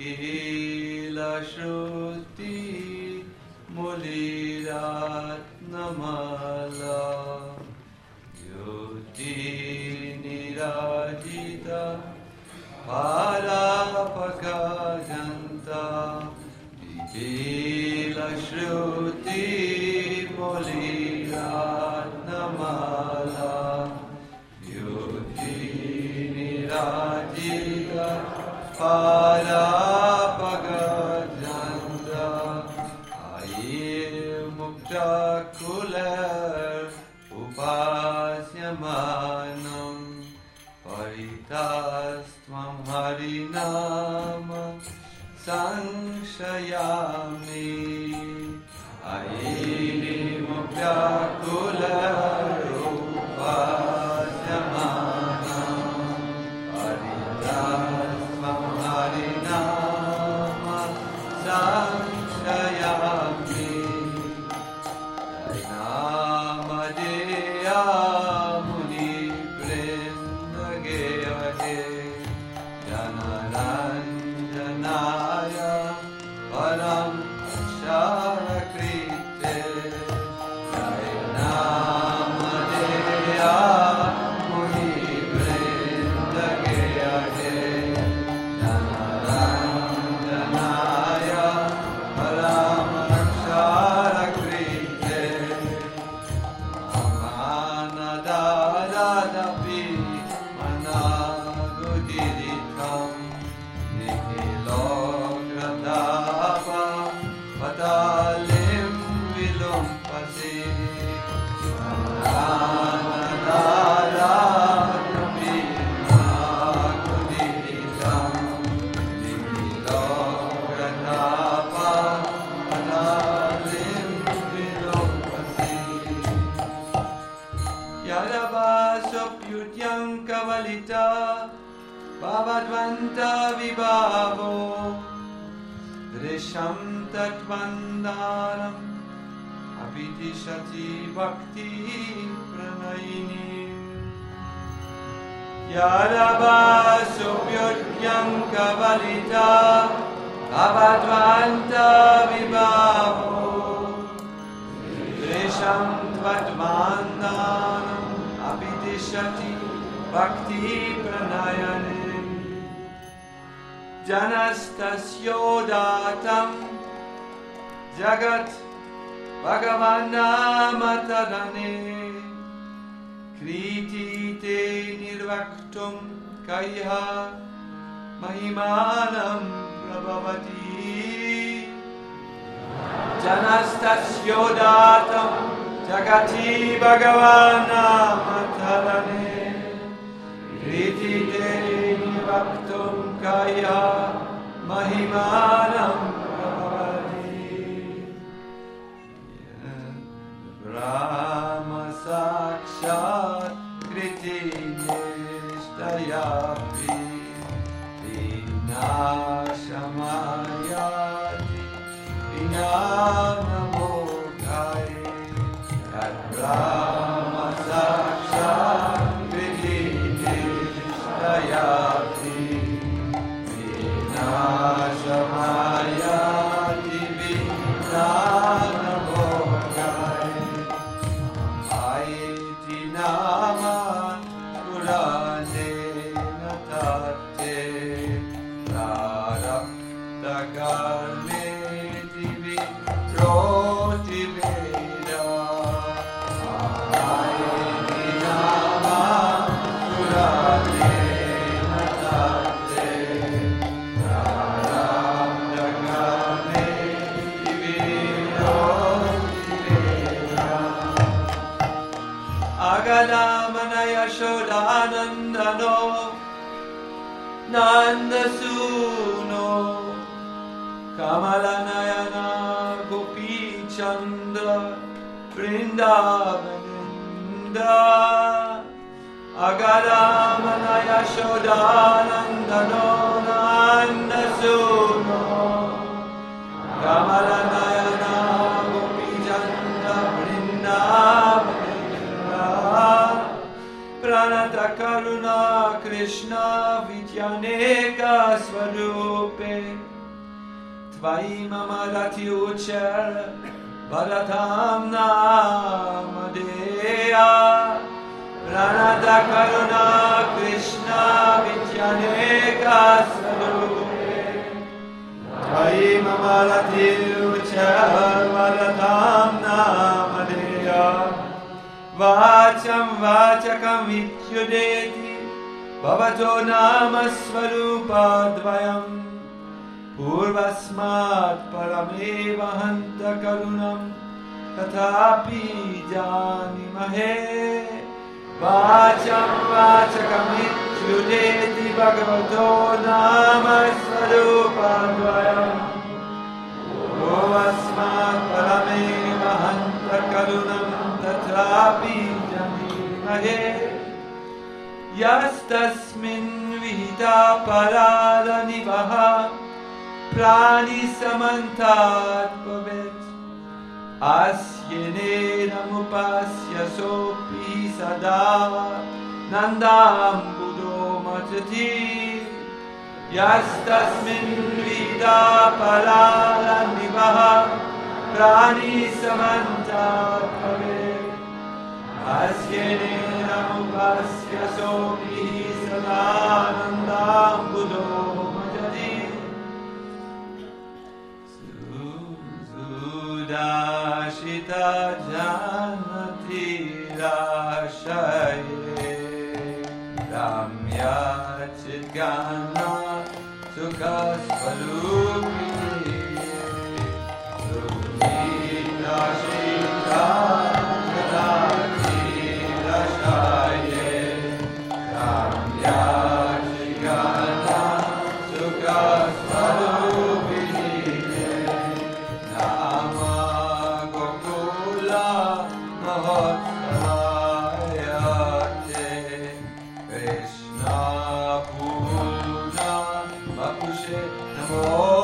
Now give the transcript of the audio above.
Nikila Shruti Muliratnamala Yuti Nirajita Parapakajanta Nikila Shruti Muliratnamala Yuti Nirajita Parapakajanta Ayir Mukta Kuler Upasyamanam Paritastvam Harinama Sanshayami Ayir Mukta Kuler Upasyamanam Paritastvam Harinama Sanshayami Namadea Muni Brindageyate Janaranjanaya Param Sharakrite Namadea Muni Brindageyate Janaranjanaya Param Sharakrite Manadadapi Managudiritam Nikilogradapa Patalim Vilumpasi Manadadapi Managudiritam Nikilogradapa Patalim Vilumpasi Yadabasopyutyam kavalita Bhavadvanta vibhavo Drisham tatvandaram Abhitishati bhakti pranayini Yadabasopyutyam kavalita Bhavadvanta vibhavo Drisham tatvandaram Abhitishati bhakti pranayanim Janastasyodatam Jagat Bhagavanamatarane Kriti te nirvaktum kaiha Mahimanam prabhavati Janastasyodatam Jagati Bhagavanamatarane Kriti te nirvaktum kaya Mahimanam prabhavati Brahma Sakshat Kriti Nishtayapi Vinashamayati Vinanamodhai At Brahma Sakshat Kriti Nishtayati Vinashamayati Vinanamodhai Aiti Nama Purane Natate Prarabdhakarme Divi Roti Veda Aiti Nama Purane Natate Prarabdhakarme Divi Roti Veda Agadamanaya Shodanandano Nandasuno Kamalanayana Gopi Chandra Vrindavananda Agadamanaya Shodanandano Nandasuno Kamalanayana Gopi Chandra Vrindavananda Pranata Karuna Krishna Vidyaneka Swarupe Tvai mama ratyucha Balatam namadeya Pranata karuna Krishna Vityaneka Sarupe Tvai mama ratyucha Balatam namadeya Vacham vachakam vityudeti Bhavato nama swarupadvayam Purvasmat parameva hanta karunam Tathapi janimahe Vacham vachakam vityudeti Bhagavato nama swarupadvayam Purvasmat parameva hanta karunam Tathapi janimahe Yastasmin vihita parada nivaha Prani samantat bhavet Asyenena mupasya sopi sada Nandam buddho machati Yastasmin vihita parada nivaha Prani samantat bhavet Asyenena mupasya sopi sadanandam buddho majadi Sudashita janati rashaye Ramya chidgana sukasvarupini Sudashita Krishna Purna Makushe Namo